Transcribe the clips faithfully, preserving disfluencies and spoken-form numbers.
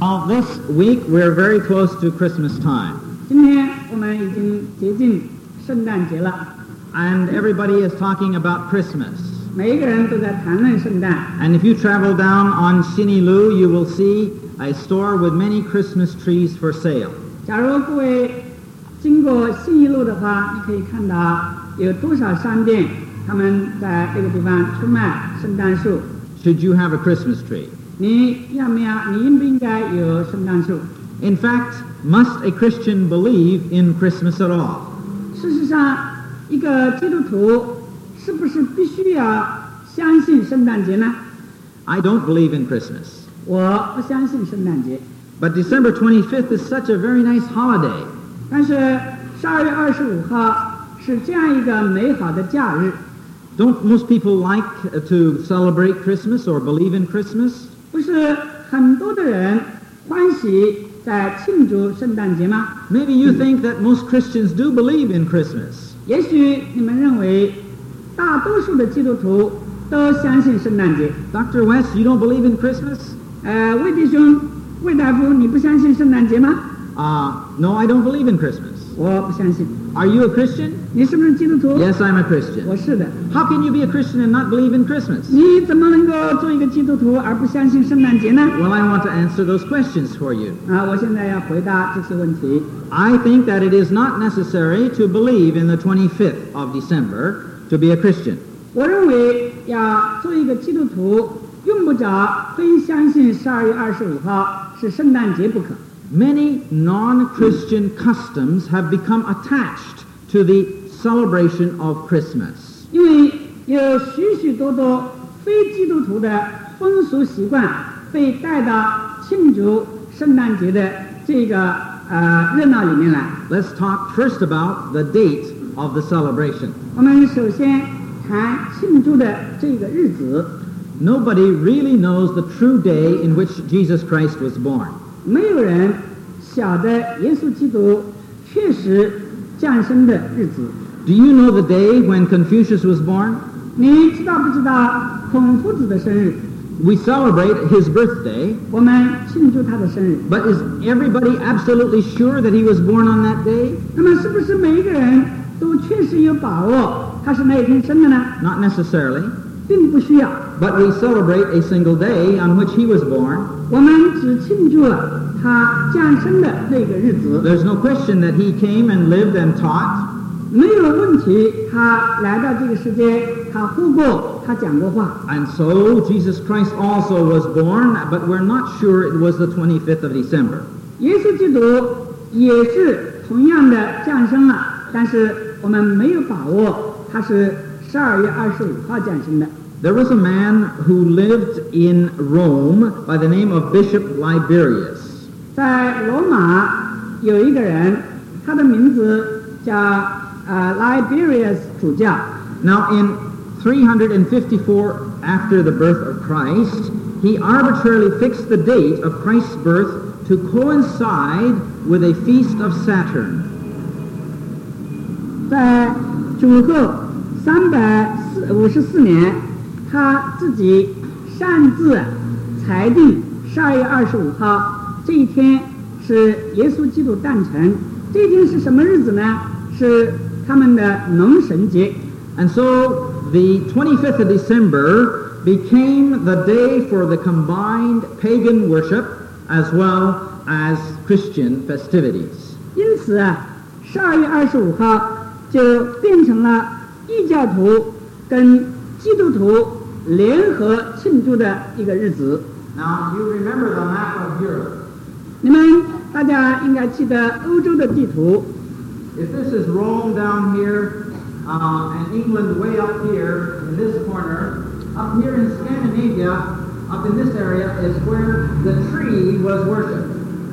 Now, this week we're very close to Christmas time. 今天我们已经接近圣诞节了， And everybody is talking about Christmas. 每一个人都在谈论圣诞。 And if you travel down on Sinilu, you will see a store with many Christmas trees for sale. 假如各位经过信义路的话，你可以看到有多少商店，他们在这个地方出卖圣诞树。 Should you have a Christmas tree? 你要不要？你应不应该有圣诞树？ In fact, must a Christian believe in Christmas at all? 事实上，一个基督徒是不是必须要相信圣诞节呢？ I don't believe in Christmas. 我不相信圣诞节， But December twenty-fifth is such a very nice holiday. 但是十二月二十五号是这样一个美好的假日。 Don't most people like to celebrate Christmas or believe in Christmas? 不是很多的人欢喜在庆祝圣诞节吗？ Maybe you think that most Christians do believe in Christmas. 也许你们认为大多数的基督徒都相信圣诞节。 Doctor West, you don't believe in Christmas? 呃，魏弟兄、魏大夫，你不相信圣诞节吗？ Uh, no, I don't believe in Christmas. 我不相信。 Are you a Christian? 你是不是基督徒？ Yes, I'm a 我 Christian. 是的。 How can you be a Christian and not believe in Christmas? 你怎么能够做一个基督徒而不相信圣诞节呢？ Well, I want to answer those questions for you. 啊，我现在要回答这些问题。 I think that it is not necessary to believe in the twenty-fifth of December to be a Christian. 我认为要做一个基督徒，用不着非相信十二月二十五号是圣诞节不可。 Many non-Christian customs have become attached to the celebration of Christmas. 因为有许许多多非基督徒的风俗习惯被带到庆祝圣诞节的这个呃热闹里面来。 Let's talk first about the date of the celebration. 我们首先谈庆祝的这个日子。 Nobody really knows the true day in which Jesus Christ was born. 没有人晓得耶稣基督确实降生的日子。 Do you know the day when Confucius was born? 你知道不知道孔夫子的生日？ We celebrate his birthday, 我们庆祝他的生日。 but is everybody absolutely sure that he was born on that day? 那么是不是每一个人都确实有把握他是那一天生的呢？ Not necessarily, 并不需要。 but we celebrate a single day on which he was born. 我们只庆祝了他降生的那个日子。 There's no question that he came and lived and taught. 没有问题，他来到这个世界，他活过，他讲过话。 And so Jesus Christ also was born, but we're not sure it was the twenty-fifth of December. 耶稣基督也是同样的降生了，但是我们没有把握他是十二月二十五号降生的。 There was a man who lived in Rome by the name of Bishop Liberius. 在罗马有一个人，他的名字叫呃 Liberius 主教。 Now, in three hundred fifty-four after the birth of Christ, he arbitrarily fixed the date of Christ's birth to coincide with a feast of Saturn. 在主后三百五十四年，他自己擅自裁定十二月二十五号这一天是耶稣基督诞辰。这一天是什么日子呢？是他们的农神节。 And so the twenty-fifth of December became the day for the combined pagan worship as well as Christian festivities. 因此啊，十二月二十五号就变成了异教徒跟基督徒联合庆祝的一个日子。 Now, you remember the map of Europe. 你们大家应该记得欧洲的地图。 If this is Rome down here, uh, and England way up here in this corner, up here in Scandinavia, up in this area is where the tree was worshipped.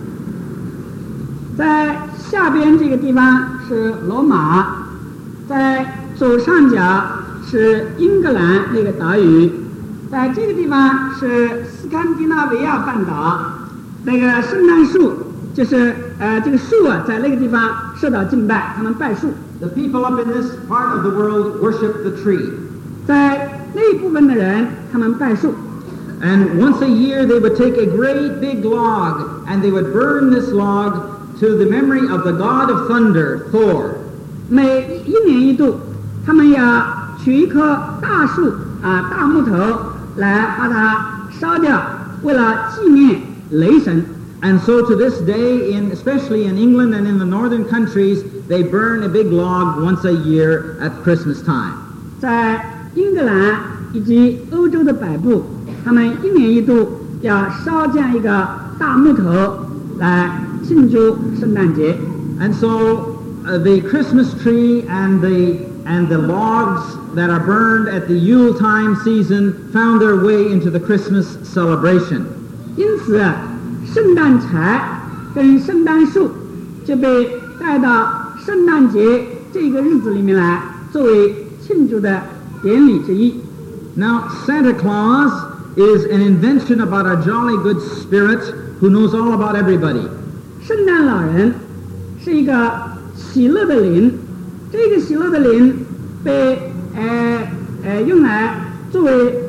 在下边这个地方是罗马，在左上角是英格兰那个岛屿，在这个地方是斯堪的纳维亚半岛，那个圣诞树就是呃这个树啊，在那个地方受到敬拜，他们拜树。 The people up in this part of the world worship the tree. 在那一部分的人，他们拜树。 And once a year they would take a great big log and they would burn this log to the memory of the god of thunder, Thor. 每一年一度，他们要取一棵大树啊，大木头来把它烧掉，为了纪念雷神。 And so to this day, in, especially in England and in the northern countries, they burn a big log once a year at Christmas time. 在英格兰以及欧洲的北部，他们一年一度要烧这样一个大木头来庆祝圣诞节。 And so uh, the Christmas tree and the and the logs that are burned at the Yuletime season found their way into the Christmas celebration. 因此，圣诞柴跟圣诞树就被带到圣诞节这个日子里面来，作为庆祝的典礼之一。 Now, Santa Claus is an invention about a jolly good spirit who knows all about everybody. 圣诞老人是一个喜乐的灵，这个喜乐的灵被呃呃用来作为，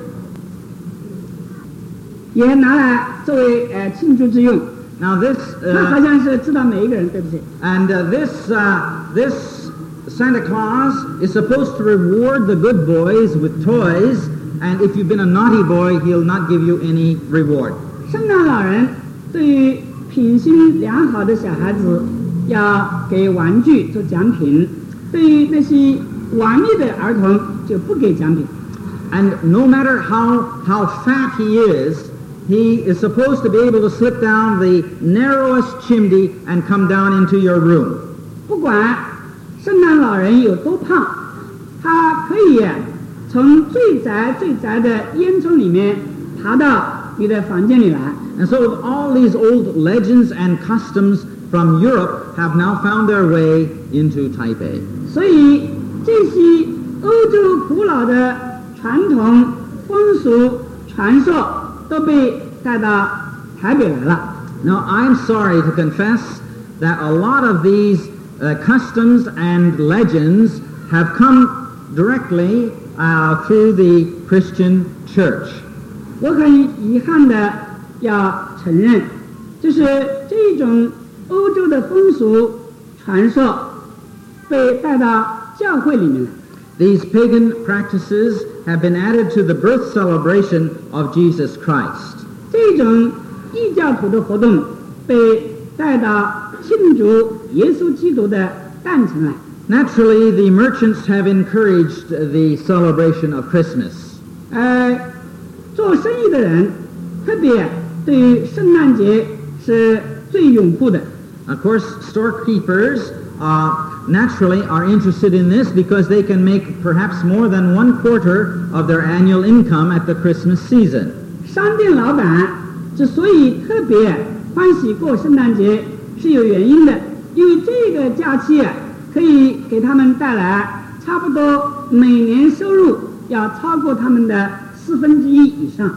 也拿来作为呃庆祝之用。 Now this 他好 uh, 像是知道每一个人，对不对？ and uh, this uh, this Santa Claus is supposed to reward the good boys with toys, and if you've been a naughty boy, he'll not give you any reward. 圣诞老人对于品行良好的小孩子要给玩具做奖品，对于那些顽劣的儿童就不给奖品。 And no matter how how fat he is, he is supposed to be able to slip down the narrowest chimney and come down into your room. 不管圣诞老人有多胖，他可以从最窄最窄的烟囱里面爬到你的房间里来。 And so all these old legends and customs from Europe have now found their way into Taipei. 所以这些欧洲古老的传统风俗传说都被带到台北来了。 Now, I'm sorry to confess that a lot of these uh, customs and legends have come directly uh, through the Christian church. 我很遗憾的要承认，就是这种欧洲的风俗传说被带到教会里面来。 These pagan practices have been added to the birth celebration of Jesus Christ. 这种异教徒的活动被带到庆祝耶稣基督的诞辰来。 Naturally, the merchants have encouraged the celebration of Christmas. 呃，做生意的人特别对于圣诞节是最拥护的。 Of course, storekeepers uh, naturally are interested in this because they can make perhaps more than one quarter of their annual income at the Christmas season. 商店老板之所以特别欢喜过圣诞节是有原因的，因为这个假期可以给他们带来差不多每年收入要超过他们的四分之一以上。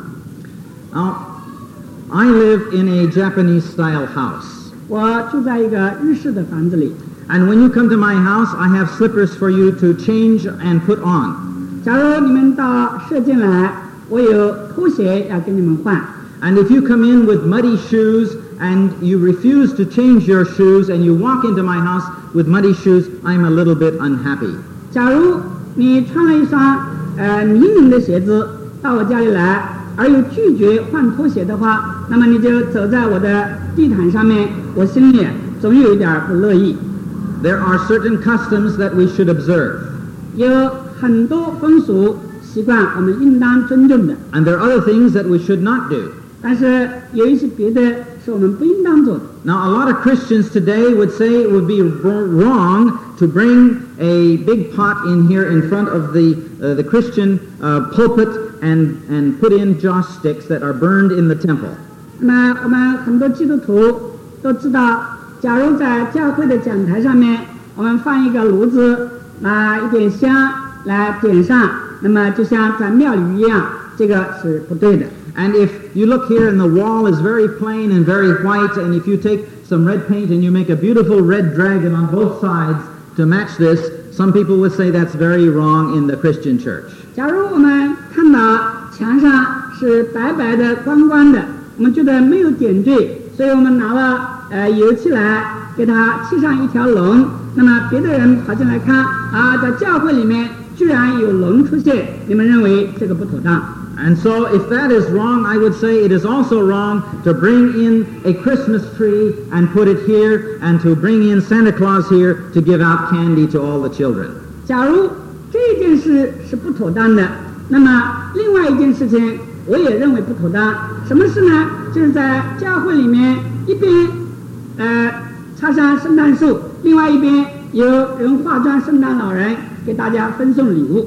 Now, I live in a Japanese-style house. 我住在一个日式的房子里， And when you come to my house, I have slippers for you to change and put on. 假如你们到社间来，我有拖鞋要给你们换。 And if you come in with muddy shoes and you refuse to change your shoes and you walk into my house with muddy shoes, I'm a little bit unhappy. 假如你穿了一双呃泥泞的鞋子到我家里来，而又拒绝换拖鞋的话，那么你就走在我的地毯上面，我心里总有一点不乐意。 There are certain customs that we should observe. 有很多风俗习惯我们应当尊重的， And there are other things that we should not do. 但是有一些别的是我们不应当做的。 Now, a lot of Christians today would say it would be wrong to bring a big pot in here in front of the uh, the Christian uh, pulpit and, and put in joss sticks that are burned in the temple. 那么我们很多基督徒都知道，假如在教会的讲台上面，我们放一个炉子，拿一点香来点上，那么就像在庙里一样，这个是不对的。 And if you look here and the wall is very plain and very white, and if you take some red paint and you make a beautiful red dragon on both sides to match this, some people would say that's very wrong in the Christian church. 假如我们看到墙上是是白白的、光光的，我们觉得没有点缀，所以我们拿了呃油漆来给它漆上一条龙。那么别的人跑进来看啊，在教会里面居然有龙出现，你们认为这个不妥当。 And so if that is wrong, I would say it is also wrong to bring in a Christmas tree and put it here, and to bring in Santa Claus here to give out candy to all the children. 假如这件事是不妥当的，那么另外一件事情我也认为不妥当。什么事呢？就是在教会里面一边呃插上圣诞树，另外一边有人化妆圣诞老人给大家分送礼物。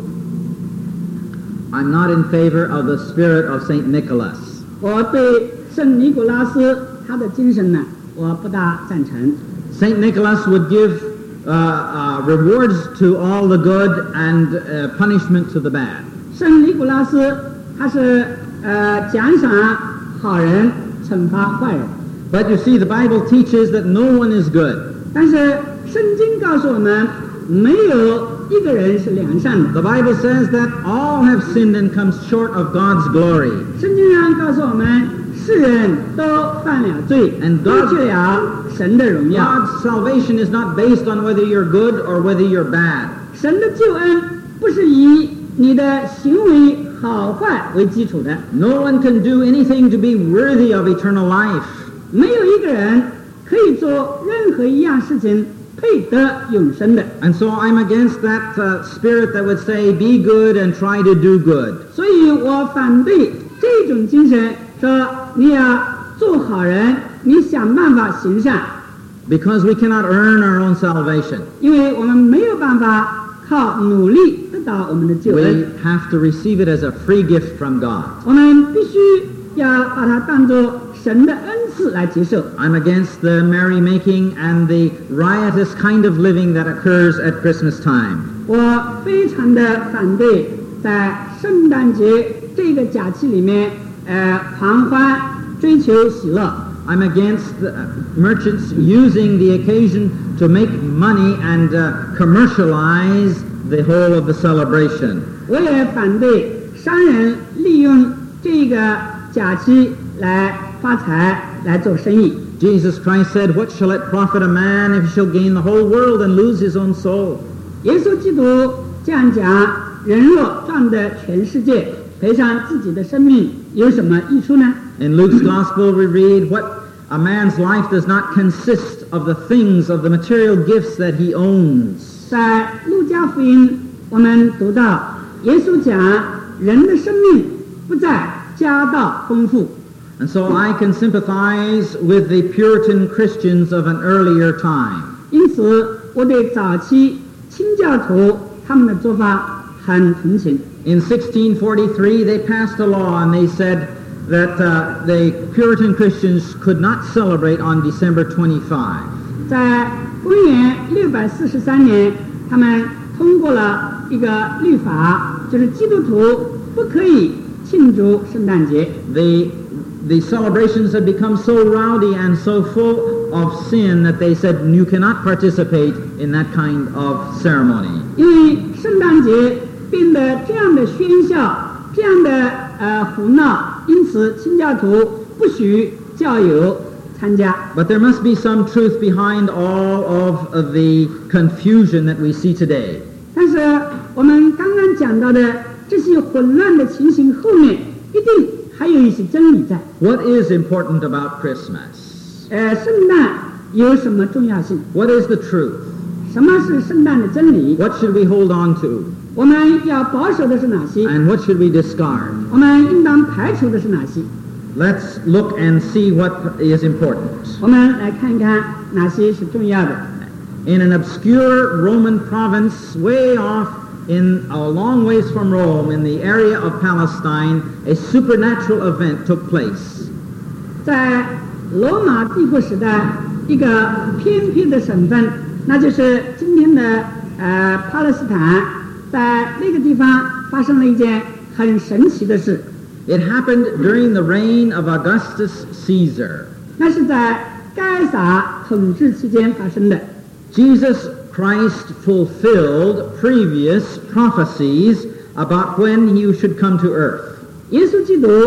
I'm not in favor of the spirit of Saint Nicholas. 我对圣尼古拉斯他的精神呢，我不大赞成。 Saint Nicholas would give uh, uh, rewards to all the good and uh, punishment to the bad. 圣尼古拉斯他是呃奖赏好人，惩罚坏人。 But you see, the Bible teaches that no one is good. 但是圣经告诉我们，没有一个人是良善的。 The Bible says that all have sinned and come short of God's glory. 圣经上告诉我们，世人都犯了罪， And 失 God- 去了神的荣耀。 God's salvation is not based on whether you're good or whether you're bad. 神的救恩不是以你的行为好坏为基础的， No one can do anything to be worthy of eternal life. 没有一个人可以做任何一样事情配得永生的。 And so I'm against that uh, spirit that would say, be good and try to do good. 所以我反对这种精神，说你要做好人，你想办法行善， Because we cannot earn our own salvation. 因为我们没有办法靠努力得到我们的救恩， We have to receive it as a free gift from God. 我们必须要把它当作神的恩赐来接受。 I'm against the merrymaking and the riotous kind of living that occurs at Christmas time. 我非常的反对在圣诞节这个假期里面，呃，狂欢、追求喜乐。 I'm against the merchants using the occasion to make money and uh, commercialize the whole of the celebration. 我也反对商人利用这个假期来发财、来做生意。 Jesus Christ said, "What shall it profit a man if he shall gain the whole world and lose his own soul?" 耶稣基督这样讲：人若赚得全世界，赔上自己的生命，有什么益处呢？ In Luke's Gospel we read, "What a man's life does not consist of the things, of the material gifts that he owns." 在路加福音，我们读到耶稣讲，人的生命不在家道丰富。 And so I can sympathize with the Puritan Christians of an earlier time. 因此，我对早期清教徒他们的做法很同情。 In sixteen forty-three, they passed a law and they said that uh, the Puritan Christians could not celebrate on December twenty-fifth. 在公元六百四十三年，他们通过了一个律法，就是基督徒不可以庆祝圣诞节。 The, the celebrations had become so rowdy and so full of sin that they said you cannot participate in that kind of ceremony. 因为圣诞节变得这样的喧嚣，这样的呃胡闹，因此清教徒不许教友参加。 But there must be some truth behind all of the confusion that we see today. 但是我们刚刚讲到的这些混乱的情形后面，一定还有一些真理在。 What is important about Christmas? 呃，圣诞有什么重要性？ What is the truth? 什么是圣诞的真理？ What should we hold on to? 我们要保守的是哪些？ And what should we discard? 我们应当排除的是哪些？ Let's look and see what is important. 我们来看看哪些是重要的。 In an obscure Roman province way off in a long ways from Rome, in the area of Palestine, a supernatural event took place. 在罗马帝国时代，一个偏僻的省份，那就是今天的呃巴勒斯坦，在那个地方发生了一件很神奇的事。 It happened during the reign of Augustus Caesar. 那是在该撒统治期间发生的。 Jesus Christ fulfilled previous prophecies about when he should come to earth. 耶稣基督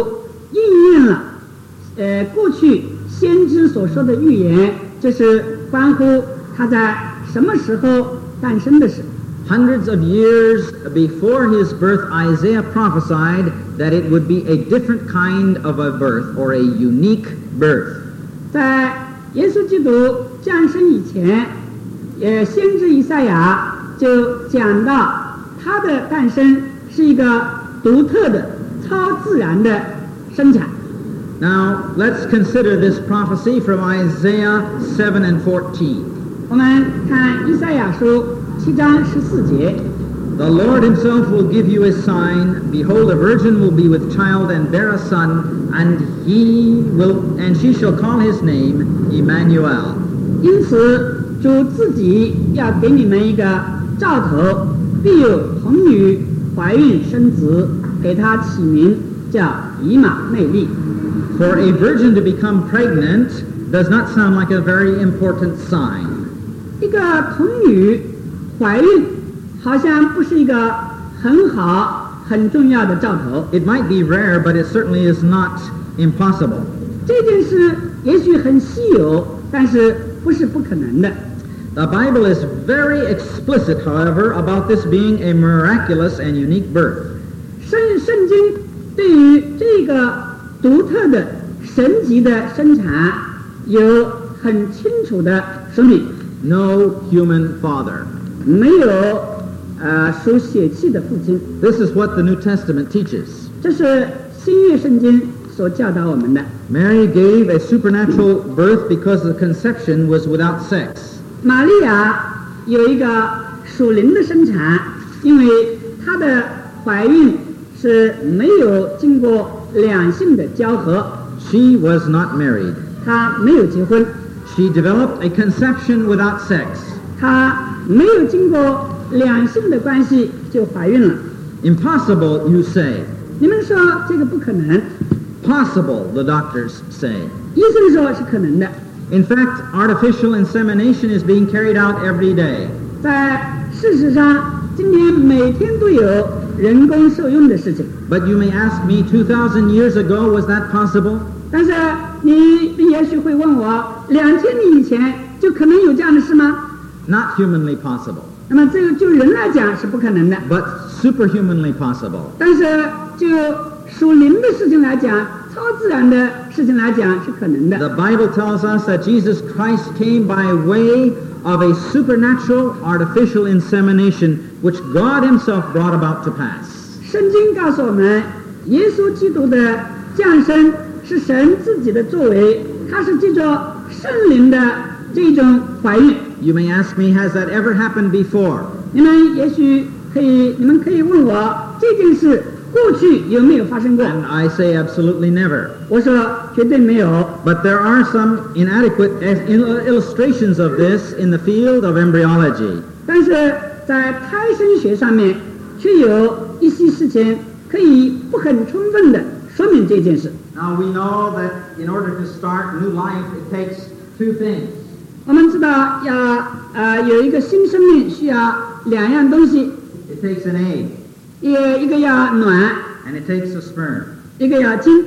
应验了呃过去先知所说的预言，就是关乎他在什么时候诞生的事。 Hundreds of years before his birth, Isaiah prophesied that it would be a different kind of a birth, or a unique birth. 在耶稣基督降生以前，呃，先知以赛亚就讲到他的诞生是一个独特的、超自然的生产。 Now, let's consider this prophecy from Isaiah seven and fourteen. 我们看以赛亚书七章十四节。 The Lord himself will give you a sign. Behold, a virgin will be with child and bear a son, and he will, and she shall call his name Emmanuel. 因此，主自己要给你们一个兆头，必有童女怀孕生子，给他起名叫以马内利。 For a virgin to become pregnant does not sound like a very important sign. 一个童女怀孕好像不是一个很好很重要的兆头。 It might be rare, but it certainly is not impossible. 这件事也许很稀有，但是不是不可能的。 The Bible is very explicit, however, about this being a miraculous and unique birth. 圣圣经对于这个独特的神级的生产有很清楚的说明。 No human father. 没有呃属血气的父亲。 This is what the New Testament teaches. 这是新约圣经所教导我们的。 Mary gave a supernatural birth because the conception was without sex. 玛利亚有一个属灵的生产，因为她的怀孕是没有经过两性的交合， She was not married. 她没有结婚， She developed a conception without sex. 她没有经过两性的关系就怀孕了。 Impossible, you say. 你们说这个不可能， Possible, the doctors say. 医生说是可能的。 In fact, artificial insemination is being carried out every day. 在事实上，今天每天都有人工受孕的事情。 But you may ask me, two thousand years ago, was that possible? 但是你你也许会问我，两千年以前就可能有这样的事吗？ Not humanly possible, 那么这个就人来讲是不可能的， but superhumanly possible. 但是就属灵的事情来讲，超自然的事情来讲是可能的。 The Bible tells us that Jesus Christ came by way of a supernatural artificial insemination, which God himself brought about to pass. 圣经告诉我们，耶稣基督的降生是神自己的作为，他是借着圣灵的这种怀孕。 You may ask me, has that ever happened before? 你们也许可以，你们可以问我这件事过去有没有发生过？ And I say absolutely never. 我说绝对没有。 But there are some inadequate illustrations of this in the field of embryology. 但是在胎生学上面，却有一些事情可以不很充分的说明这件事。 Now we know that in order to start new life, it takes two things. 我们知道要呃有一个新生命需要两样东西， It takes an egg, 一一个要卵， and it takes a sperm. 一个要精。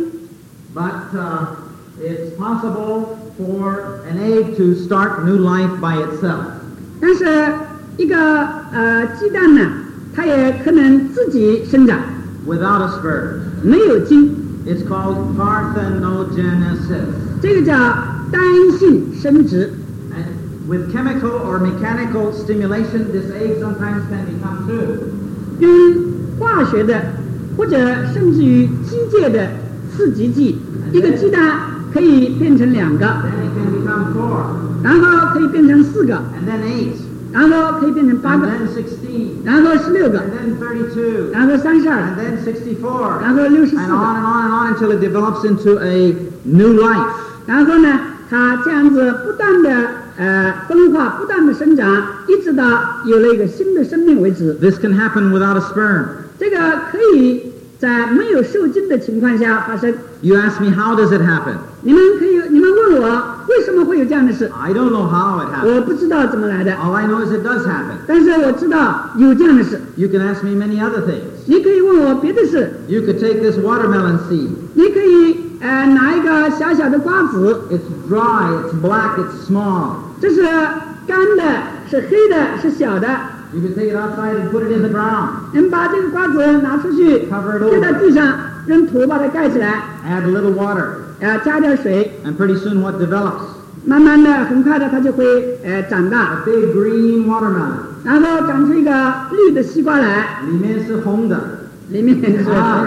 But uh, it's possible for an egg to start new life by itself. 但是一个呃鸡蛋呢，它也可能自己生长， Without a sperm. 没有精， It's called parthenogenesis. 这个叫单性生殖。 And with chemical or mechanical stimulation, this egg sometimes can become two. 用化学的或者甚至于机械的刺激剂，一个鸡蛋可以变成两个， Then it can become four. 然后可以变成四个， And then eight. 然后可以变成八 And 个， then sixteen. 然后十六个， And then thirty-two. 然后三十 And 二， then sixty-four. 然后六十四 And on 个， and on and on until it develops into a new life. 然后呢，它这样子不断的呃分化，不断的生长，一直到有了一个新的生命为止。 This can happen without a sperm. 这个可以在没有受精的情况下发生。 You ask me, how does it happen? 你们可以，你们问我为什么会有这样的事？ I don't know how it happens. 我不知道怎么来的， All I know is it does happen. 但是我知道有这样的事。 You can ask me many other things. 你可以问我别的事， You could take this watermelon seed. 你可以呃拿一个小小的瓜子， It's dry, it's black, it's small. 这是干的，是黑的，是小的。 You could take it outside and put it in the ground. 你们把这个瓜子拿出去， Cover it 丢到 over. 地上，用土把它盖起来， Add a little water. 呃，加点水， And pretty soon what develops? 慢慢的，很快的，它就会呃长大， A big green watermelon. 然后长出一个绿的西瓜来， 里面是红的。 里面是。 Ah.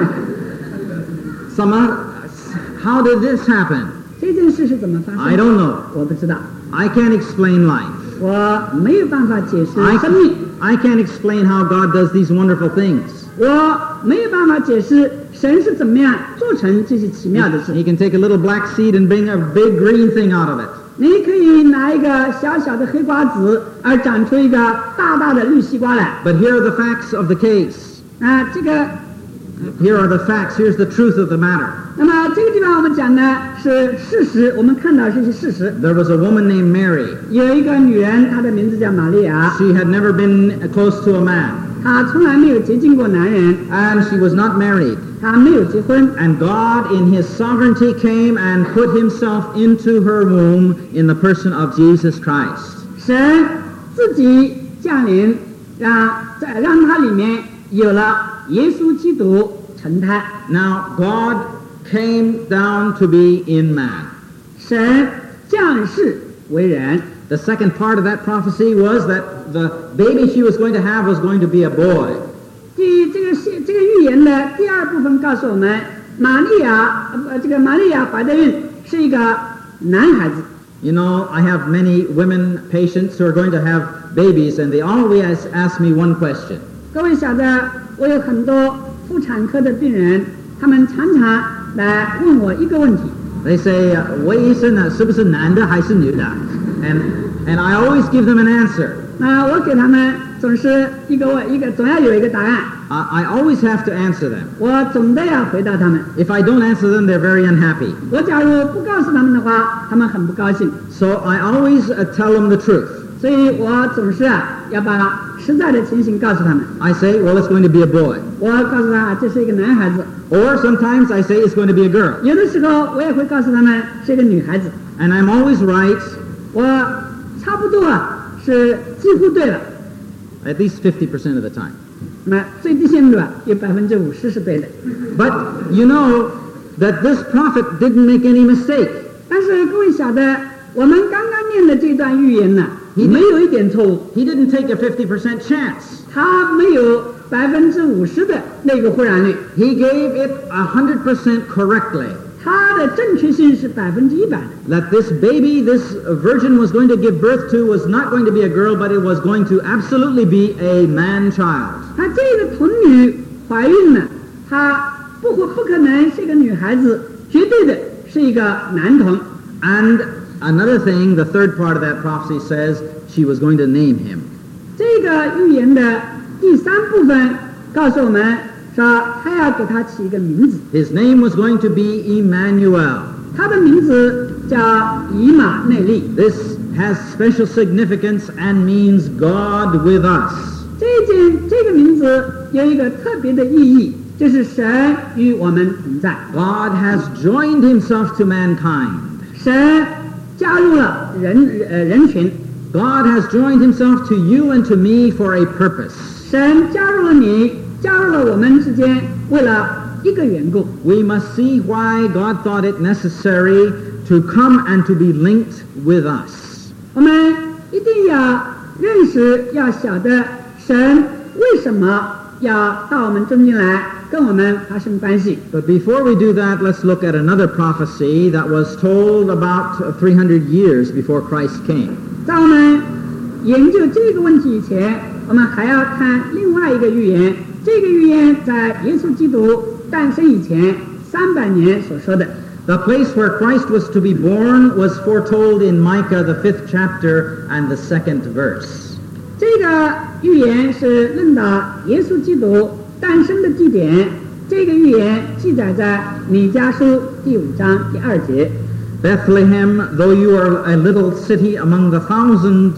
Some other, how did this happen? 这件事是怎么发生的 I don't know. 我不知道， I can't explain life. 我没有办法解释 I, 生命， I can't explain how God does these wonderful things. 我没有办法解释神是怎么样做成这些奇妙的事。 He can take a little black seed and bring a big green thing out of it. 你可以拿一个小小的黑瓜子，而长出一个大大的绿西瓜来。 But here are the facts of the case. 啊，这个， Here are the facts. Here's the truth of the matter. 那么这个地方我们讲的是事实，我们看到这些事实。 There was a woman named Mary. 有一个女人，她的名字叫玛利亚， She had never been close to a man. 她从来没有接近过男人， And she was not married. 她没有结婚。 And God, in His sovereignty, came and put Himself into her womb in the person of Jesus Christ. 神自己降临，让在让她里面有了耶稣基督成胎。 Now, God came down to be in man. 神降世为人。 The second part of that prophecy was that the baby she was going to have was going to be a boy. 第这个是这个预言的第二部分告诉我们，玛利亚呃这个玛利亚怀的孕是一个男孩子。 You know, I have many women patients who are going to have babies, and they always ask me one question. 各位晓得，我有很多妇产科的病人，他们常常来问我一个问题。 They say, uh, 魏医生呢，是不是男的还是女的? And, and I always give them an answer. 那我给他们总是一个问一个，总要有一个答案。 I, I always have to answer them. 我总得要回答他们。 If I don't answer them, they're very unhappy. 我假如不告诉他们的话，他们很不高兴。 So I always uh, tell them the truth. 所以我总是啊要把实在的情形告诉他们。 I say, well, it's going to be a boy. 我告诉他这是一个男孩子， Or sometimes I say it's going to be a girl. 有的时候我也会告诉他们是一个女孩子。 And I'm always right, 我差不多啊是几乎对了， at least fifty percent of the time. 那最低限度啊有百分之五十是对的。 But you know that this prophet didn't make any mistake. 但是各位晓得，我们刚刚念的这段预言呢， 你没有一点错误， He didn't take a fifty percent chance. 它没有百分之五十的那个忽然率， He gave it one hundred percent correctly. 它的正确性是百分之一百的。 That this baby, this virgin was going to give birth to was not going to be a girl, but it was going to absolutely be a man child. 她这个童女怀孕了，她不会不可能是一个女孩子，绝对的是一个男童。 And another thing, the third part of that prophecy says she was going to name him. 这个预言的第三部分告诉我们说，她要给他起一个名字， His name was going to be Emmanuel. 他的名字叫以马内利。 This has special significance and means God with us. 这件这个名字有一个特别的意义，就是神与我们同在。 God has joined himself to mankind. 神加入了人呃人群， God has joined himself to you and to me for a purpose. 神加入了你，加入了我们之间，为了一个缘故。 We must see why God thought it necessary to come and to be linked with us. 我们一定要认识，要晓得神为什么要到我们中间来，跟我们发生关系。 But before we do that, let's look at another prophecy that was told about three hundred years before Christ came. 在我们研究这个问题以前，我们还要看另外一个预言。这个预言在耶稣基督诞生以前三百年所说的。 The place where Christ was to be born was foretold in Micah, the fifth chapter and the second verse. 这个预言是论到耶稣基督诞生的地点。这个预言记载在米迦书第五章第二节。 Bethlehem, though you are a little city among the thousands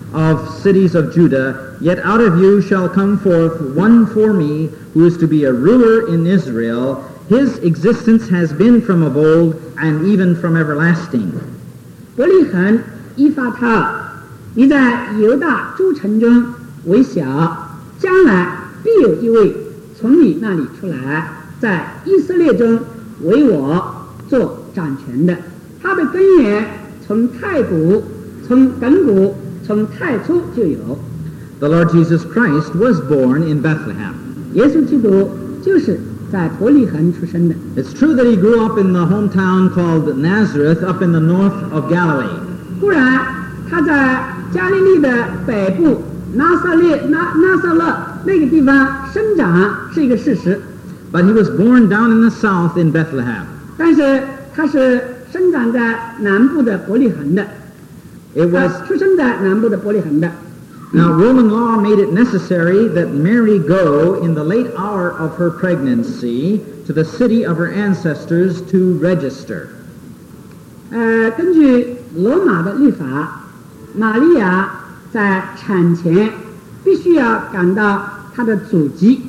of cities of Judah, yet out of you shall come forth one for me, who is to be a ruler in Israel. His existence has been from of old, and even from everlasting. 伯利恒、以法他，你在犹大诸城中为小，将来必有一位从你那里出来，在以色列中为我做掌权的。他的根源从太古，从亘古，从太初就有。 The Lord Jesus Christ was born in Bethlehem. 耶稣基督就是在伯利恒出生的。 It's true that he grew up in the hometown called Nazareth up in the north of Galilee. 固然他在加利利的北部拿撒勒拿拿撒勒那个地方生长是一个事实， But he was born down in the south in Bethlehem. 但是他是生长在南部的伯利恒的， It 他 was 出生在南部的伯利恒的。 now Roman law made it necessary that Mary go in the late hour of her pregnancy to the city of her ancestors to register. 呃，根据罗马的律法，玛利亚在产前必须要赶到她的祖籍。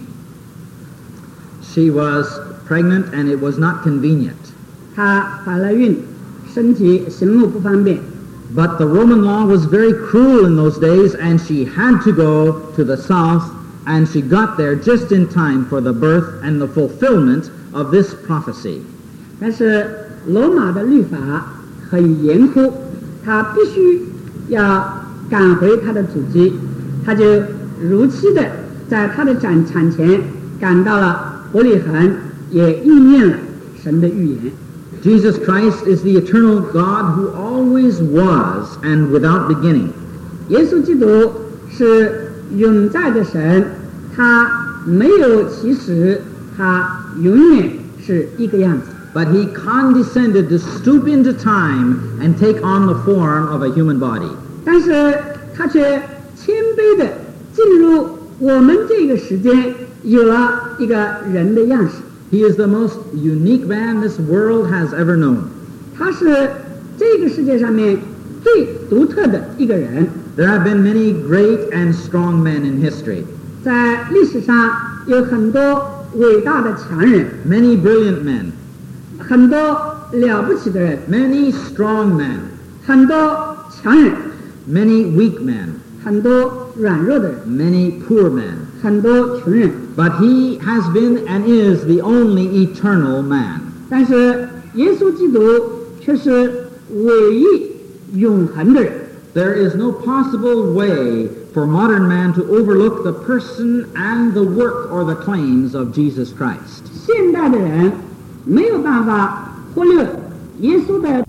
She was pregnant and it was not convenient. 她怀了孕，身体行路不方便。 But the Roman law was very cruel in those days, and she had to go to the south, and she got there just in time for the birth and the fulfillment of this prophecy. 但是罗马的律法很严酷，她必须要赶回她的祖籍，她就如期的在她的产产前赶到了伯利恒，也应验了神的预言。 Jesus Christ is the eternal God who always was and without beginning. 耶稣基督是永在的神，他没有起始，他永远是一个样子。 But he condescended to stoop into time and take on the form of a human body. 但是他却谦卑的进入我们这个时间，有了一个人的样式。 He is the most unique man this world has ever known. 他是这个世界上面最独特的一个人。 There have been many great and strong men in history, 在历史上有很多伟大的强人， many brilliant men, 很多了不起的人， many strong men, 很多强人， many weak men, 很多软弱的人， many poor men. 很多穷人。 But he has been and is the only eternal man. 但是耶稣基督却是唯一永恒的人。 There is no possible way for modern man to overlook the person and the work or the claims of Jesus Christ. 现代的人没有办法忽略耶稣的。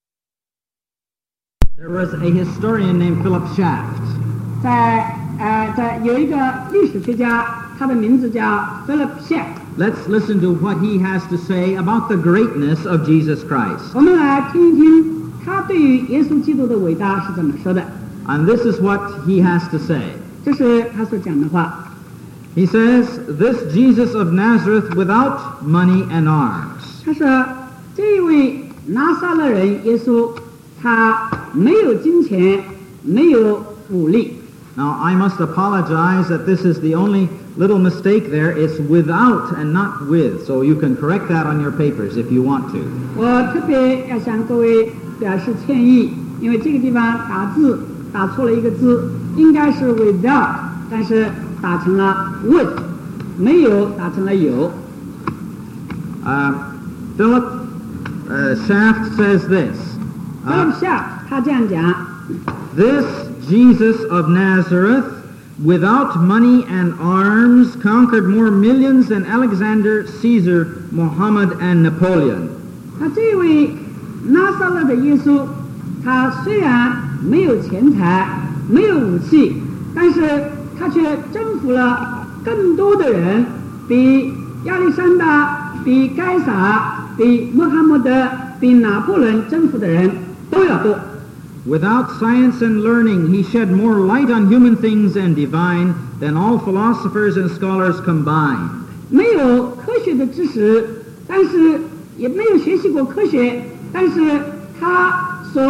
There was a historian named Philip Schaff. 在呃，在有一个历史学家，他的名字叫 Philip Schaff。 Let's listen to what he has to say about the greatness of Jesus Christ. 我们来听一听他对于耶稣基督的伟大是怎么说的。 And this is what he has to say. 这是他所讲的话。 He says, "This Jesus of Nazareth without money and arms." 他说，这一位拿撒勒人耶稣，他没有金钱，没有武力。 Now, I must apologize that this is the only little mistake there. It's without and not with. So you can correct that on your papers if you want to. 我特别要向各位表示歉意，因为这个地方打字打错了一个字，应该是 without， 但是打成了 with， 没有打成了有。 Uh, Philip uh, Schaff says this. 菲利普夏他这样讲。 This Jesus of Nazareth, without money and arms, conquered more millions than Alexander, Caesar, Muhammad, and Napoleon. 那这位拿撒勒的耶稣，他虽然没有钱财，没有武器，但是他却征服了更多的人，比亚历山大、比该撒、比穆罕默德、比拿破仑征服的人都要多。 Without science and learning, he shed more light on human things and divine than all philosophers and scholars combined. 没有科学的知识，但是也没有学习过科学，但是他所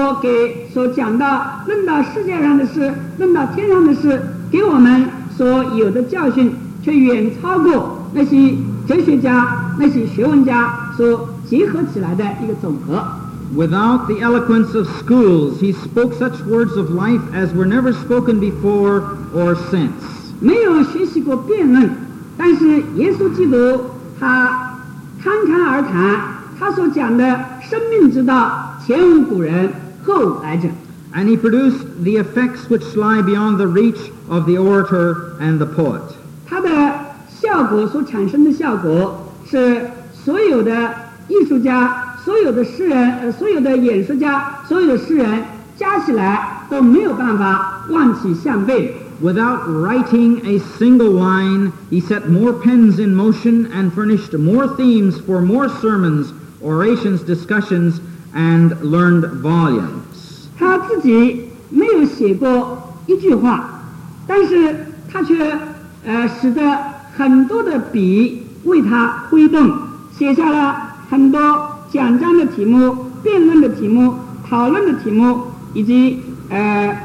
所给所讲到论到世界上的事，论到天上的事，给我们所有的教训，却远超过那些哲学家、那些学问家所结合起来的一个总和。 Without the eloquence of schools, he spoke such words of life as were never spoken before or since. 没有学习过辩论，但是耶稣基督他侃侃而谈，他所讲的生命之道，前无古人，后无来者。 And he produced the effects which lie beyond the reach of the orator and the poet. 它的效果所产生的效果是所有的艺术家、所有的诗人、呃、所有的演说家、所有的诗人加起来都没有办法望其项背。 Without writing a single line, he set more pens in motion and furnished more themes for more sermons, orations, discussions, and learned volumes. 他自己没有写过一句话，但是他却呃使得很多的笔为他挥动，写下了很多讲章的题目、辩论的题目、讨论的题目，以及呃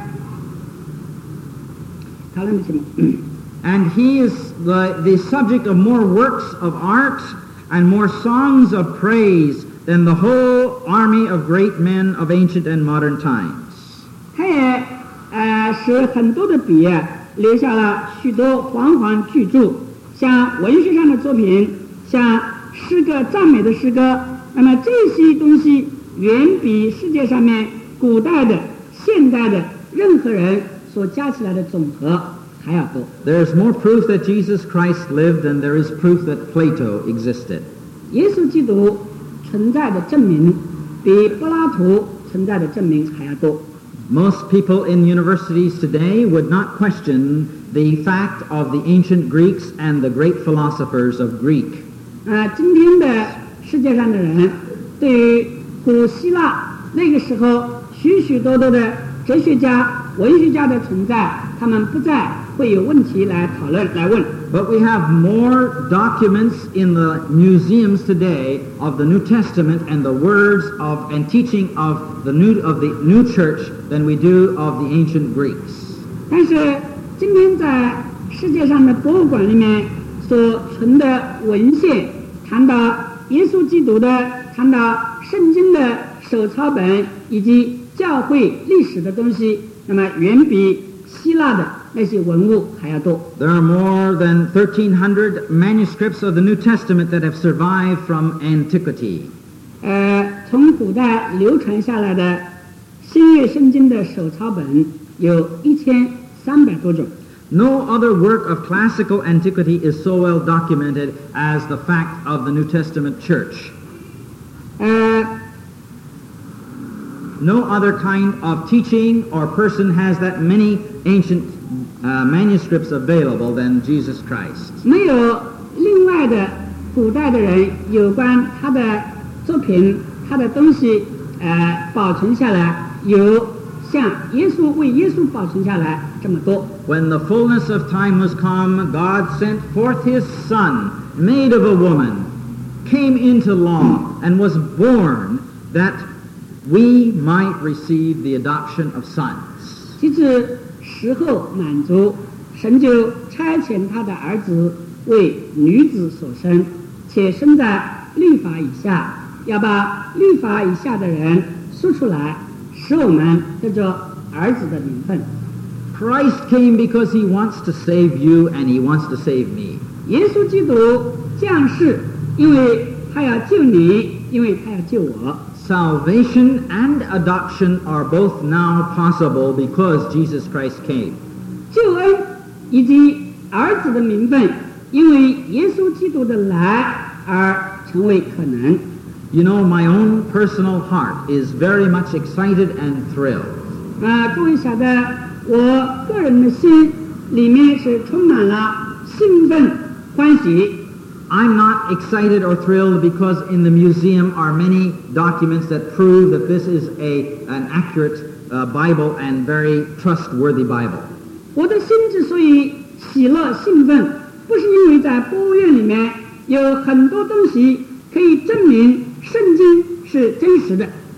讨论的题目。 And he is the, the subject of more works of art and more songs of praise than the whole army of great men of ancient and modern times. 他也呃使很多的笔留下了许多煌煌巨著，像文学上的作品，像诗歌、赞美的诗歌。那么这些东西远比世界上面古代的、现代的任何人所加起来的总和还要多。 There is more proof that Jesus Christ lived than there is proof that Plato existed. 耶稣基督存在的证明比柏拉图存在的证明还要多。 Most people in universities today would not question the fact of the ancient Greeks and the great philosophers of Greek. 呃，今天的世界上的人对于古希腊那个时候许许多多的哲学家、文学家的存在，他们不再会有问题来讨论、来问。 But we have more documents in the museums today of the New Testament and the words of and teaching of the new of the new church than we do of the ancient Greeks. 但是今天在世界上的博物馆里面所存的文献，谈到耶稣基督的，谈到圣经的手抄本以及教会历史的东西，那么远比希腊的那些文物还要多。 There are more than thirteen hundred manuscripts of the New Testament that have survived from antiquity. 呃，从古代流传下来的新约圣经的手抄本有一千三百多种。 No other work of classical antiquity is so well documented as the fact of the New Testament church. 呃 No other kind of teaching or person has that many ancient uh, manuscripts available than Jesus Christ. 没有另外的古代的人有关他的作品、他的东西，呃，保存下来，有像耶稣为耶稣保存下来这么多。 When the fullness of time was come, God sent forth his Son, made of a woman, came into law, and was born that we might receive the adoption of sons. 及至时候满足，神就差遣他的儿子为女子所生，且生在律法以下，要把律法以下的人赎出来，使我们得着儿子的名分。 Christ came because he wants to save you and he wants to save me. 耶稣基督降世，因为他要救你，因为他要救我。 Salvation and adoption are both now possible because Jesus Christ came. 救恩以及儿子的名分，因为耶稣基督的来而成为可能。 You know, my own personal heart is very much excited and thrilled. 啊，各位晓得，我个人的心里面是充满了兴奋、欢喜。 I'm not excited or thrilled because in the museum are many documents that prove that this is a, an accurate uh, Bible and very trustworthy Bible. 我的心之所以喜乐兴奋，不是因为在博物院里面有很多东西可以证明圣经是真实的。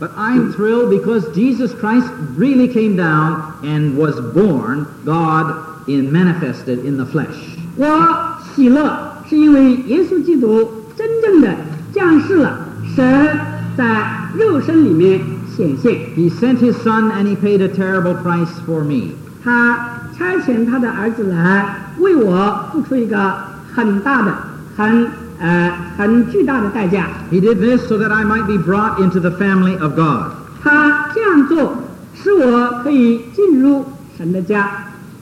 But I'm thrilled because Jesus Christ really came down and was born, God in manifested in the flesh. 我喜乐是因为耶稣基督真正的降世了，神在肉身里面显现。 He sent his son and he paid a terrible price for me. 他差遣他的儿子来为我付出一个很大的、很呃很巨大的代价。 He did this so that I might be brought into the family of God. 他这样做，使我可以进入神的家。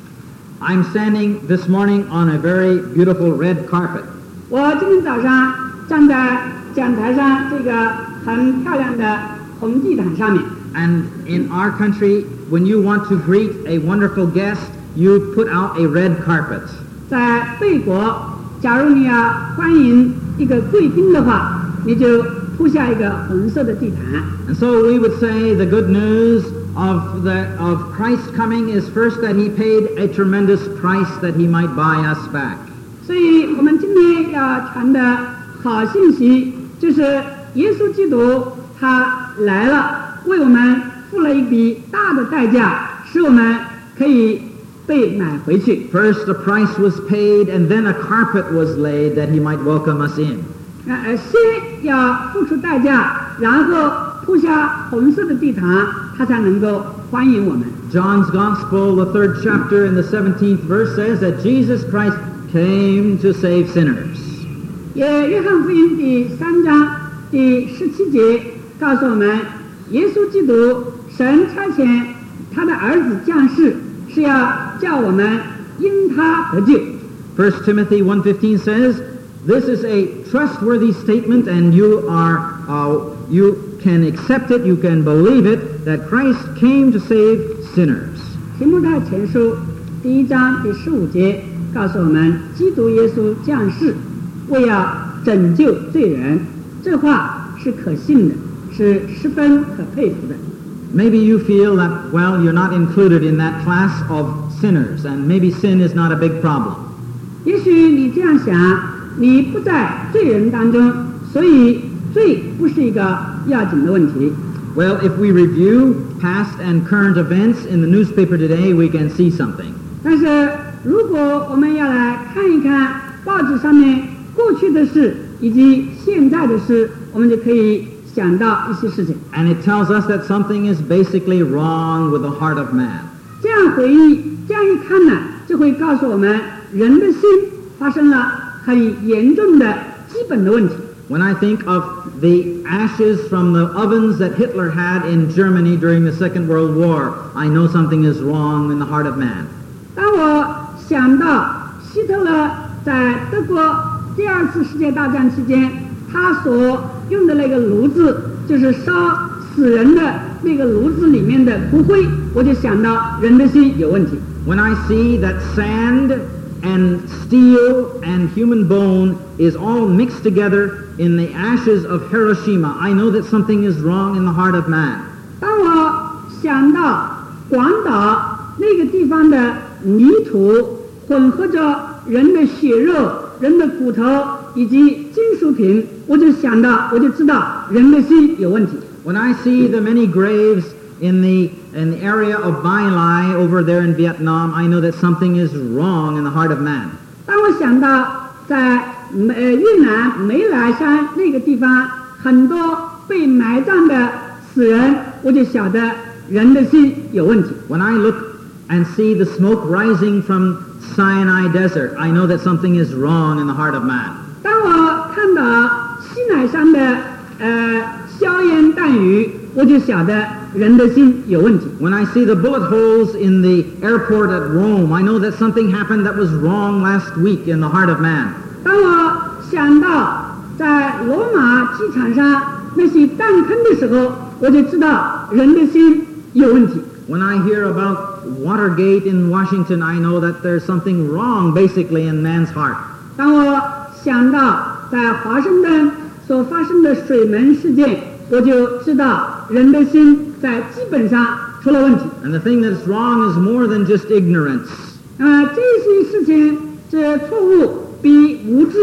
I'm standing this morning on a very beautiful red carpet. 我今天早上站在讲台上这个很漂亮的红地毯上面。 And in our country, when you want to greet a wonderful guest, you put out a red carpet. 在贝国，假如你要欢迎一个贵宾的话，你就铺下一个红色的地毯。 And so we would say the good news of the of Christ coming is first that he paid a tremendous price that he might buy us back. 所以我们今天要传的好信息，就是耶稣基督他来了，为我们付了一笔大的代价，使我们可以被买回去。 First a price was paid and then a carpet was laid that he might welcome us in. 呃，先要付出代价，然后铺下红色的地毯，他才能够欢迎我们。 John's Gospel, the third chapter in the seventeenth verse says that Jesus Christ came to save sinners. 也约翰福音第三章第十七节告诉我们，耶稣基督神差遣他的儿子降世，是要叫我们因他得救。 First Timothy one fifteen says, this is a trustworthy statement and you are uh, you can accept it, you can believe it, that Christ came to save sinners. 提摩太前书第一章第十五节告诉我们，基督耶稣降世，为要拯救罪人。这话是可信的，是十分可佩服的。 Maybe you feel that, well, you're not included in that class of sinners, and maybe sin is not a big problem. 也许你这样想，你不在罪人当中，所以罪不是一个要紧的问题。 Well, if we review past and current events in the newspaper today, we can see something. 但是如果我们要来看一看报纸上面过去的事以及现在的事，我们就可以想到一些事情。 And it tells us that something is basically wrong with the heart of man. 这样回忆，这样一看呢，就会告诉我们，人的心发生了很严重的基本的问题。 When I think of the ashes from the ovens that Hitler had in Germany during the Second World War, I know something is wrong in the heart of man. 当我想到希特勒在德国第二次世界大战期间，他所用的那个炉子，就是烧死人的那个炉子里面的骨灰，我就想到人的心有问题。 When I see that sand and steel and human bone is all mixed together in the ashes of Hiroshima, I know that something is wrong in the heart of man. 当我想到广岛那个地方的泥土混合着人的血肉、人的骨头以及金属品，我就想到，我就知道人的心有问题。 When I see the many graves in the in the area of My Lai over there in Vietnam, I know that something is wrong in the heart of man. 当我想到在呃越南梅来山那个地方很多被埋葬的死人，我就晓得人的心有问题。 When I look and see the smoke rising from Sinai Desert, I know that something is wrong in the heart of man. 当我看到西乃山的呃硝烟弹雨，我就晓得人的心有问题。 When I see the bullet holes in the airport at Rome, I know that something happened that was wrong last week in the heart of man. 当我想到在罗马机场上那些弹坑的时候，我就知道人的心有问题。 When I hear about Watergate in Washington, I know that there's something wrong basically in man's heart. 当我想到在华盛顿所发生的水门事件，我就知道人的心在基本上出了问题。 And the thing that's wrong is more than just ignorance. 呃，这些事情，这错误比无知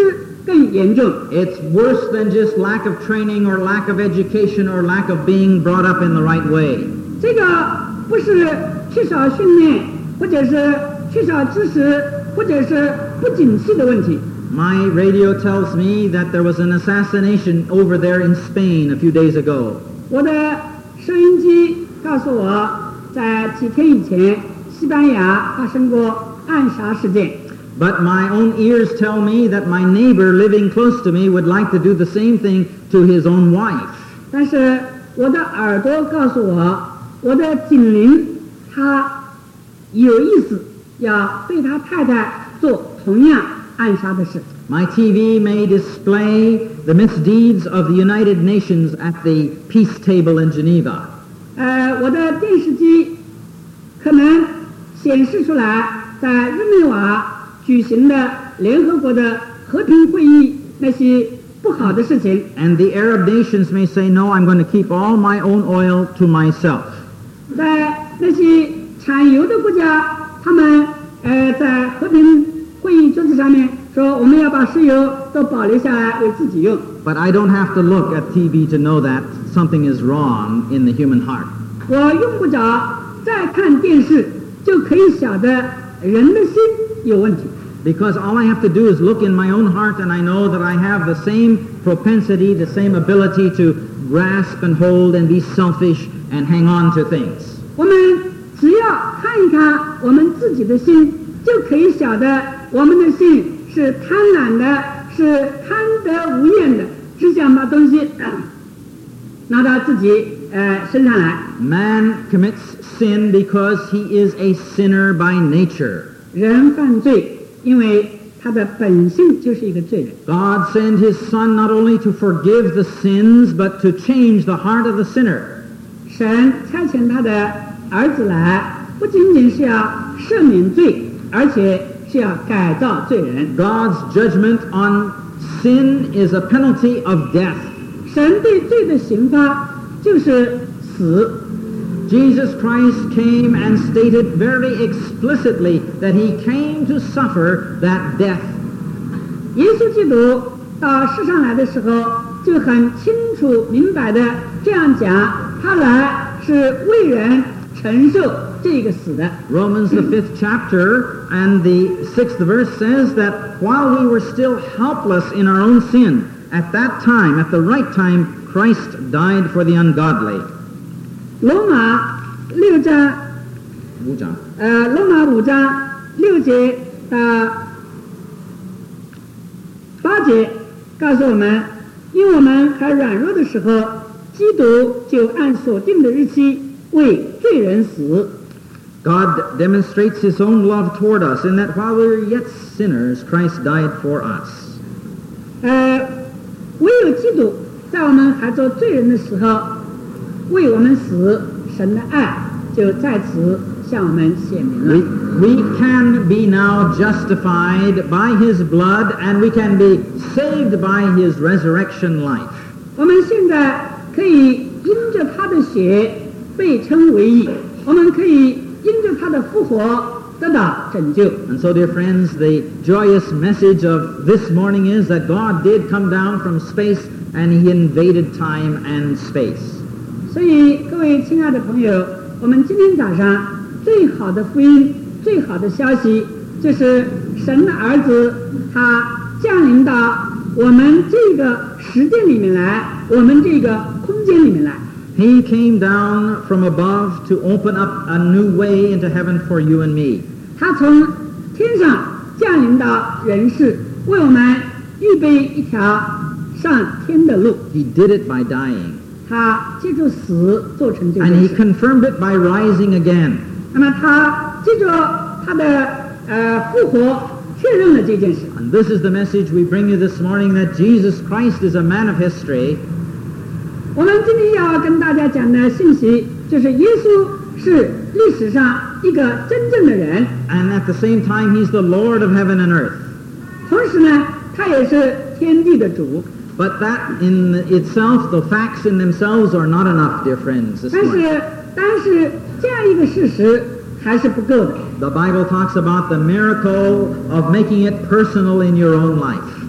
更严重。 It's worse than just lack of training or lack of education or lack of being brought up in the right way. 这个不是缺少训练，或者是缺少知识，或者是不景气的问题。 My radio tells me that there was an assassination over there in Spain a few days ago. 我的收音机告诉我，在几天以前，西班牙发生过暗杀事件。 But my own ears tell me that my neighbor living close to me would like to do the same thing to his own wife. 但是我的耳朵告诉我，我的警邻他有意思要对他太太做同样暗杀的事。 My T V may display the misdeeds of the United Nations at the peace table in Geneva. 呃，我的电视机可能显示出来在日内瓦举行的联合国的和平会议那些不好的事情。 And the Arab nations may say, no, I'm going to keep all my own oil to myself. 在那些产油的国家，他们呃在和平会议桌子上面说，我们要把石油都保留下来为自己用。 But I don't have to look at T V to know that something is wrong in the human heart. 我用不着再看电视就可以晓得人的心有问题。 Because all I have to do is look in my own heart and I know that I have the same propensity, the same ability to grasp and hold and be selfish and hang on to things. 我们只要看一看我们自己的心，就可以晓得我们的心是贪婪的，是贪得无厌的，只想把东西、呃、拿到自己呃身上来。 Man commits sin because he is a sinner by nature. 人犯罪，因为他的本性就是一个罪人。 God sent his Son not only to forgive the sins, but to change the heart of the sinner. 神差遣他的儿子来，不仅仅是要赦免罪，而且是要改造罪人。 God's judgment on sin is a penalty of death. 神对罪的刑罚就是死。 Jesus Christ came and stated very explicitly that he came to suffer that death. 耶稣基督到世上来的时候，就很清楚明白的这样讲，他来是为人承受这个死的。 Romans the fifth chapter and the sixth verse says that while we were still helpless in our own sin, at that time, at the right time, Christ died for the ungodly. 罗马六章，呃，罗马五章六节到八节告诉我们，因我们还软弱的时候，基督就按所定的日期为罪人死。 God demonstrates his own love toward us in that while we were yet sinners, Christ died for us. 呃，唯有基督在我们还做罪人的时候为我们死，神的爱就在此向我们显明了。 We, we can be now justified by his blood and we can be saved by his resurrection life. 我们现在可以因着他的血被称为义，我们可以因着他的复活得到拯救。 And so, dear friends, the joyous message of this morning is that God did come down from space and he invaded time and space. 所以，各位亲爱的朋友，我们今天早上最好的福音、最好的消息，就是神的儿子他降临到我们这个时间里面来，我们这个空间里面来。 He came down from above to open up a new way into heaven for you and me. 他从天上降临到人世，为我们预备一条上天的路。 He did it by dying. 他借助死做成这 And 件 he 事。 confirmed it by rising again. 那么他借助他的呃复活，确认了这件事。 And this is the message we bring you this morning, that Jesus Christ is a man of history. 我们今天要跟大家讲的信息，就是耶稣是历史上一个真正的人， And at the same time, he's the Lord of heaven and earth. 同时呢，他也是天地的主。 But that in itself, the facts in themselves are not enough, dear friends, this 但 morning. 是，但是这样一个事实还是不够的。 The Bible talks about the miracle of making it personal in your own life.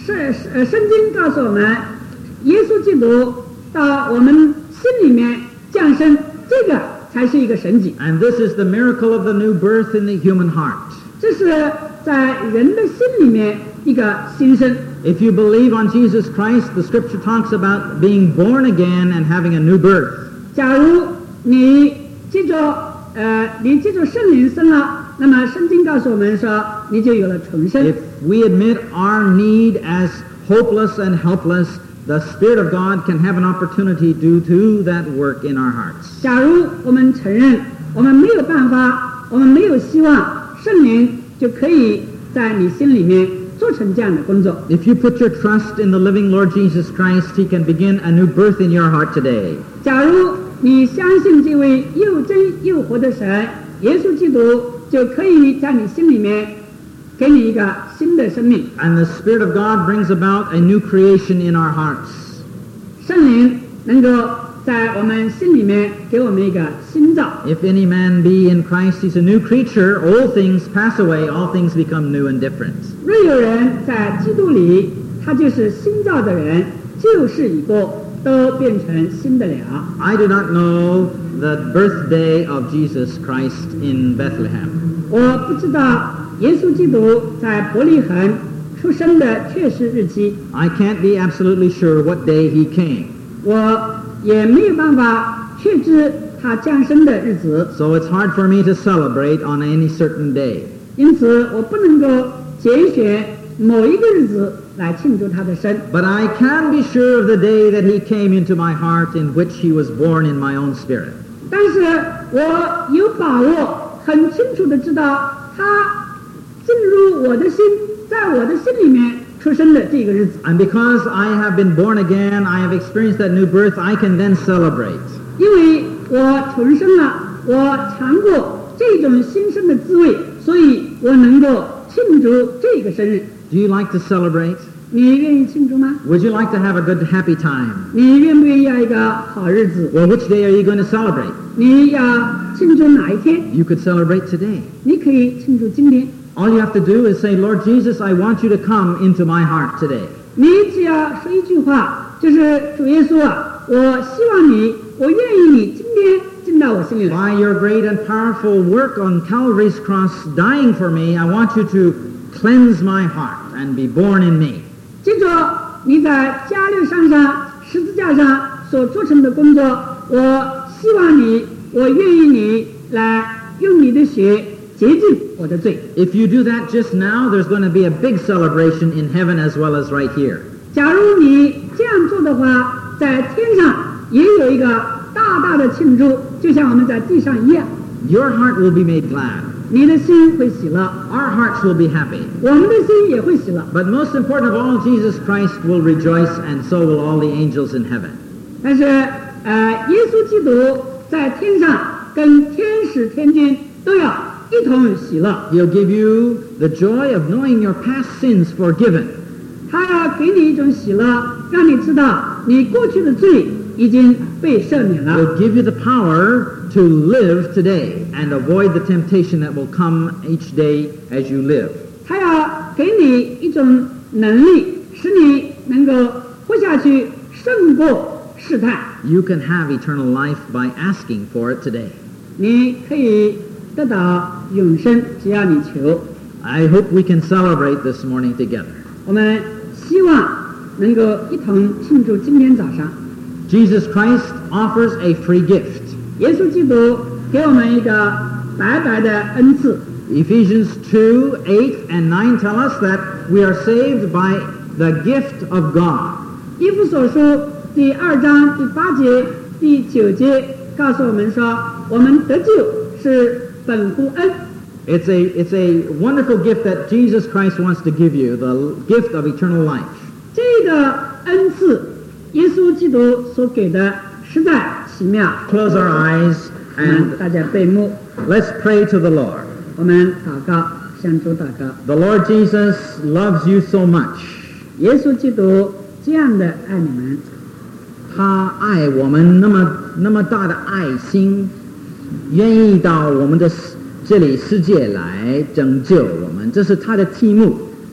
是呃，圣经告诉我们，耶稣基督到我们心里面降生，这个才是一个神迹。 And this is the miracle of the new birth in the human heart. 这是在人的心里面一个新生。 If you believe on Jesus Christ, the scripture talks about being born again and having a new birth. 假如你记住呃，你记住圣灵生了，那么圣经告诉我们说，你就有了重生。 If we admit our need as hopeless and helpless, the Spirit of God can have an opportunity to do that work in our hearts. 假如我们承认我们没有办法，我们没有希望，圣灵就可以在你心里面做成这样的工作。 If you put your trust in the living Lord Jesus Christ, He can begin a new birth in your heart today. 假如你相信这位又真又活的神耶稣基督，就可以在你心里面给你一个新的生命。 And the Spirit of God brings about a new creation in our hearts. 圣灵能够在我们心里面给我们一个新造。 If any man be in Christ, he's a new creature. All things pass away, all things become new and different. 若有人在基督里，他就是新造的人，旧事已过，都变成新的了。 I do not know the birthday of Jesus Christ in Bethlehem. 我不知道耶稣基督在伯利恒出生的确实日期， I can't be absolutely sure what day he came. 我也没有办法确知他降生的日子， So it's hard for me to celebrate on any certain day. 因此我不能够拣选某一个日子来庆祝他的生。 But I can be sure of the day that he came into my heart, in which he was born in my own spirit. 但是我有把握，很清楚的知道他进入我的心，在我的心里面出生的这个日子。 And because I have been born again, I have experienced that new birth, I can then celebrate. 因为我重生了，我尝过这种新生的滋味，所以我能够庆祝这个生日。 Do you like to celebrate? 你愿意庆祝吗？ Would you like to have a good, happy time? 你愿不愿意要一个好日子？ Well, which day are you going to celebrate? 你要庆祝哪一天？ You could celebrate today. 你可以庆祝今天。 All you have to do is say, Lord Jesus, I want you to come into my heart today. 你只要说一句话，就是主耶稣啊，我希望你，我愿意你今天进到我心里来。 By your great and powerful work on Calvary's cross, dying for me, I want you to cleanse my heart and be born in me. 记住你在加略山上十字架上所做成的工作，我希望你，我愿意你来用你的血洁净我的罪。 If you do that just now, there's going to be a big celebration in heaven as well as right here. 假如你这样做的话，在天上也有一个大大的庆祝，就像我们在地上一样。 Your heart will be made glad. 你的心会喜乐， Our hearts will be happy. 我们的心也会喜乐。 But most important of all, Jesus Christ will rejoice, and so will all the angels in heaven. 但是，呃，耶稣基督在天上跟天使天君都要一同喜乐。 He'll give you the joy of knowing your past sins forgiven. 他要给你一种喜乐，让你知道你过去的罪已经被赦免了。 He'll give you the power to live today and avoid the temptation that will come each day as you live. 他要给你一种能力，使你能够活下去，胜过试探。 You can have eternal life by asking for it today. 你可以得到永生，只要你求。 I hope we can celebrate this morning together. 我们希望能够一同庆祝今天早上， Jesus Christ offers a free gift. 耶稣基督给我们一个白白的恩赐。 Ephesians two, eight and nine tell us that we are saved by the gift of God. 以弗所书第二章第八节、第九节告诉我们说，我们得救是本乎恩。 It's a, it's a wonderful gift that Jesus Christ wants to give you, the gift of eternal life. 这个恩赐，耶稣基督所给的实在奇妙。 Close our eyes 我们 and 大家闭目， let's pray to the Lord. 我们祷告，向主祷告。 The Lord Jesus loves you so much. 耶稣基督这样的爱你们， 他爱我们那么那么大的爱心，愿意到我们的这里世界来拯救我们，这是他的题目。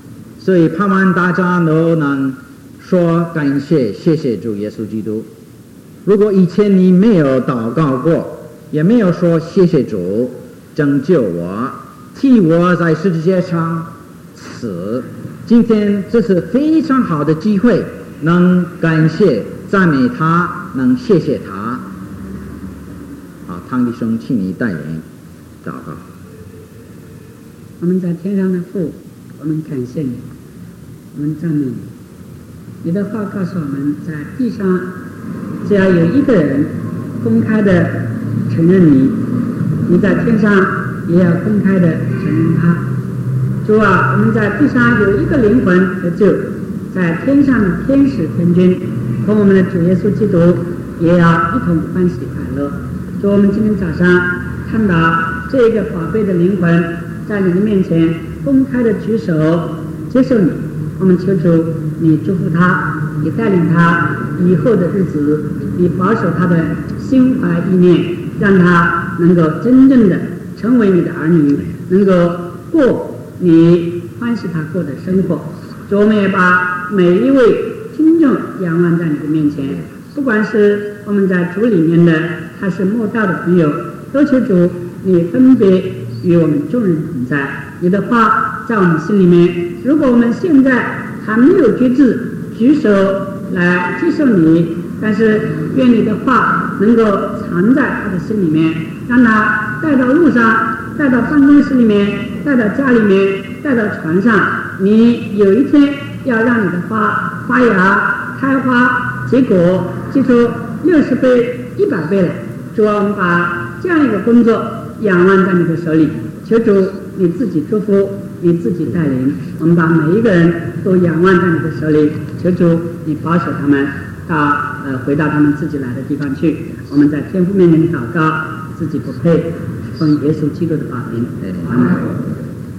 所以盼望大家都能说感谢，谢谢主耶稣基督。如果以前你没有祷告过，也没有说谢谢主拯救我，替我在十字架上死，今天这是非常好的机会，能感谢赞美他，能谢谢他。好，汤弟兄，请你带领祷告。 我们在天上的父，我们感谢你，我们赞美你。你的话告诉我们，在地上只要有一个人公开的承认你，你在天上也要公开的承认他。主啊，我们在地上有一个灵魂得救，在天上的天使天君同我们的主耶稣基督也要一同欢喜快乐。主，我们今天早上看到这个宝贝的灵魂在你的面前公开的举手接受你，我们求主你祝福他，你带领他以后的日子，你保守他的心怀意念，让他能够真正的成为你的儿女，能够过你欢喜他过的生活。主，我们也把每一位听众仰望在你的面前，不管是我们在主里面的还是末道的朋友，都求主你分别与我们众人同在，你的话在我们心里面。如果我们现在还没有决志举手来接受你，但是愿你的话能够藏在他的心里面，让他带到路上，带到办公室里面，带到家里面，带到船上。你有一天要让你的花发芽开花结果，结出六十倍一百倍来。主啊，我们把这样一个工作仰望在你的手里，求主你自己祝福，你自己带领。我们把每一个人都仰望在你的手里，求主你保守他们到呃回到他们自己来的地方去。我们在天父面前祷告，自己不配，奉耶稣基督的宝名，阿门。